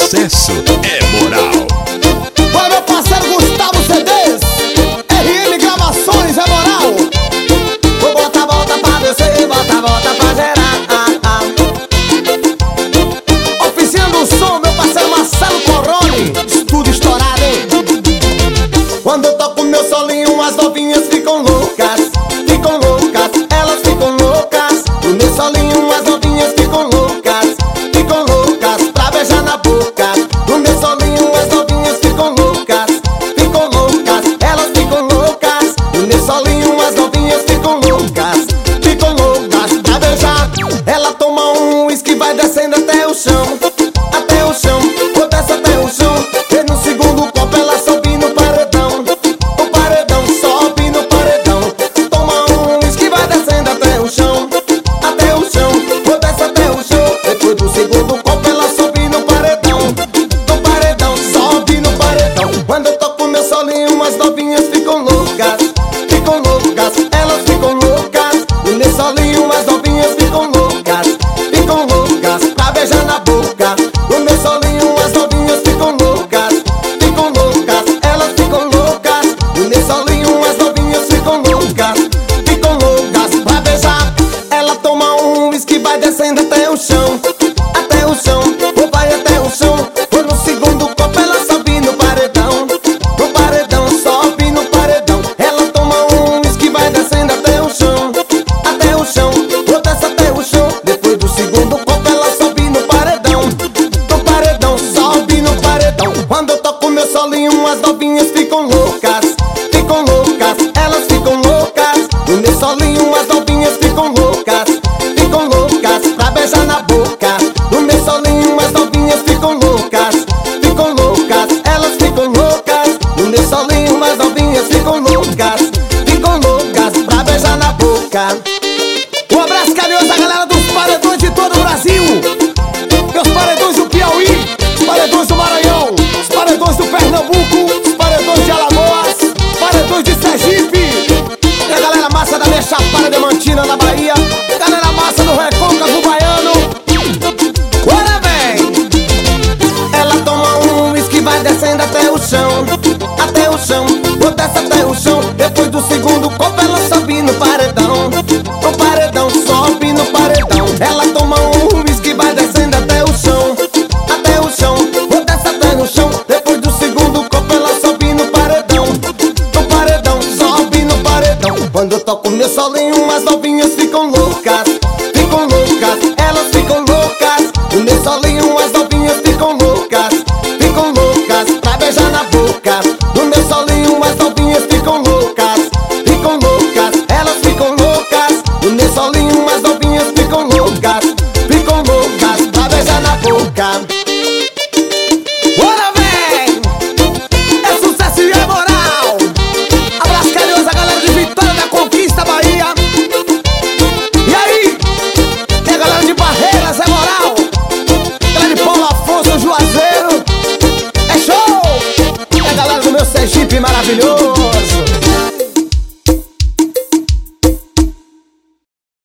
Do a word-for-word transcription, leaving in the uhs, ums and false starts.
sucesso é moral. Para meu parceiro Gustavo C Ds, R M Gravações é moral. Vou botar, volta pra descer, bota, volta pra gerar. ah, ah. Oficina do som, meu parceiro Marcelo Corrone, estúdio estourado, hein? Quando eu toco meu solinho, as novinhas ficam loucas, ficam loucas, elas ficam loucas. No meu solinho, as novinhas ficam loucas, ficam loucas, pra beijar na boca. No meu solinho, as novinhas ficam loucas, ficam loucas, elas ficam loucas. No meu solinho, as novinhas ficam loucas, ficam loucas, pra beijar. Ela toma um uísque, vai descendo até o chão, até o chão, ou desce até o chão. E no segundo copo ela sobe no paredão, o paredão sobe no paredão. Toma um uísque, vai descendo até o chão, até o chão, ou desce até o chão. Depois do segundo copo ela sobe no paredão, no paredão sobe no paredão. Quando eu toco meu solinho, as novinhas ficam loucas, ficam loucas, elas ficam loucas. No meu solinho, as novinhas ficam loucas, ficam loucas, pra beijar na boca. No meu solinho, as novinhas ficam loucas, ficam loucas, elas ficam loucas. No meu solinho, as novinhas ficam loucas, ficam loucas, pra beijar. Ela toma um uísque, vai descendo até o chão, até o chão, ou vai até o chão. Ou no segundo copo ela sobe no paredão, no paredão sobe no paredão. Ela toma um uísque, vai descendo até o chão, até o chão, ou desce até o chão. Depois do segundo copo ela sobe no paredão, no paredão sobe no paredão. Quando eu toco meu solinho, as novinhas ficam loucas, ficam loucas, elas ficam loucas. No meu solinho, as novinhas ficam loucas, ficam loucas, pra beijar na boca. No meu solinho, as novinhas ficam loucas, ficam loucas, elas ficam loucas. No meu solinho, as novinhas ficam loucas, ficam loucas, pra beijar na boca. Um abraço carinhoso à galera dos paredões de todo o Brasil, meus paredões do Piauí, os paredões do Maranhão, os paredões do Pernambuco, os paredões de Alagoas, os paredões de Sergipe. E a galera massa da minha Chapada Diamantina na Bahia, galera massa do Recôncavo Baiano. Bora, vem! Ela toma um uísque, vai descendo até o chão, até o chão, ou desce até o chão. Depois do segundo copo ela sobe no paredão, no paredão sobe no paredão. Ela toma um uísque, vai descendo até o chão, até o chão, ou desce até no chão. Depois do segundo copo ela sobe no paredão, no paredão sobe no paredão. Quando eu toco meu solinho, as novinhas ficam loucas, ficam loucas, elas ficam loucas. No meu solinho, as novinhas ficam loucas, ficam loucas, pra beijar na boca. No meu solinho, as novinhas ficam loucas, ficam loucas, elas ficam loucas. No meu solinho, as novinhas ficam loucas, ficam loucas, pra beijar na boca. Bora, vem! É sucesso e é moral. Abraço carinhoso a galera de Vitória da Conquista, Bahia. E aí? Tem a galera de Barreiras, é moral. Galera de Paulo Afonso, Juazeiro, é show. E a galera do meu Sergipe maravilhoso.